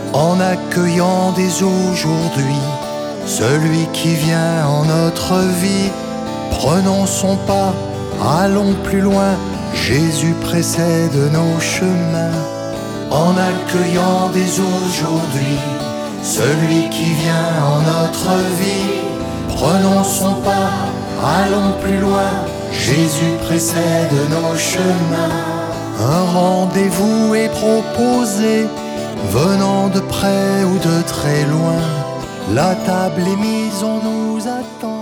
en accueillant dès aujourd'hui celui qui vient en notre vie. Prenons son pas, allons plus loin, Jésus précède nos chemins. En accueillant dès aujourd'hui celui qui vient en notre vie. Prenons son pas, allons plus loin, Jésus précède nos chemins. Un rendez-vous est proposé, venant de près ou de très loin. La table est mise, on nous attend.